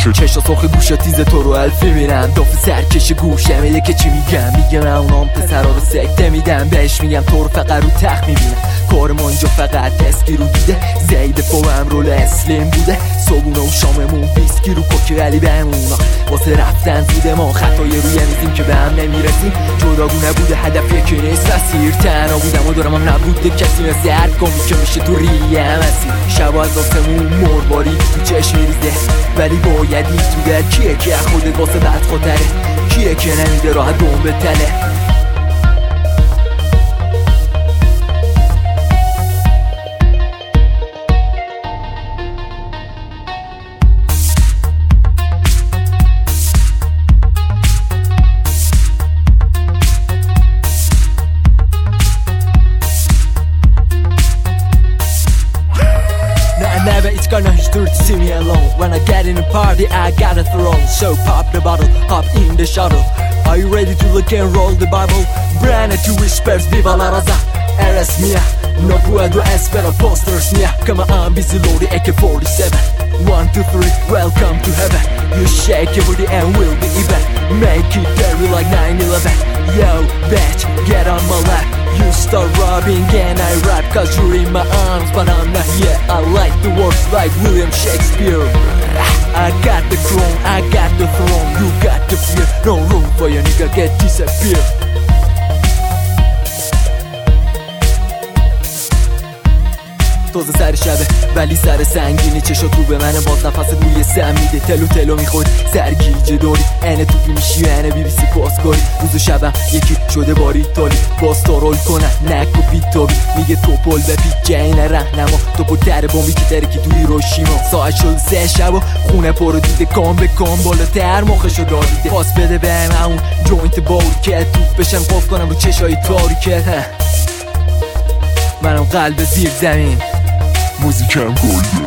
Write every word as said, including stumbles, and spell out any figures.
چه چشا سرخ گوشا تیز تو رو الفی میرم داف سرکش گوشه میده که چی میگم میگم من اونام پسرا رو سکته میدم بهش میگم تو رو فقط رو تخت میبینم کارم اونجا فقط تسکی رو دیده زیده فوام رول اسلیم بوده صبونه و شاممون بیسکی رو کوکی ولی بهمونا واسه رفتن زوده ما خطای روی میزیم که به هم نمیرسیم جداگونه بوده هدف یکی نیست مسیر تنها بودم و دارم هم نبوده کسی مثل هر کامی که میشه تو ریه مسیر شب از آسمون مرباری تو چشم میریزه ولی بایدی تو در کیه که خودت واسه بد خاطره کیه که نمیده راه دوم به تله Never it's gonna hurt to see me alone. When I get in a party I got a throne. So pop the bottle, hop in the shuttle. Are you ready to look and roll the Bible? Brand new whispers, viva la raza. Eres mia, no puedo esperar posters mia. Come on, busy loading A K forty-seven. One, two, three, welcome to heaven. You shake your booty and we'll be even. Make it dirty like nine eleven. Yo, bitch, get on my lap. You start robbing and I rap cause you're in my arms but I'm not here. I like the words like William Shakespeare. I got the crown, I got the throne. You got the fear, no room for your nigga get disappear. تازه سر شبه ولی سر سنگینه چشات رو به منه باز نفست روی سم میده تلو تلو میخوری سرگیجه داری اینه توپی میشی و اینه بی بی سی پاسکاری روز و شبم یکی شده باری تالی باز تا رول کنن نک و بیتابی میگه توپل بپی جین رهنما توپل در بامبی که ترکی توی هیروشیما ساعت شد سه شب و خونه پرو دیده کام به کام بالاتر مخشو دادیده پاس بده بهم همون جوینت باوری که توپ بشم قاف کنم رو چشای تاریکت منم قلب زیر زمین موزیکم گلده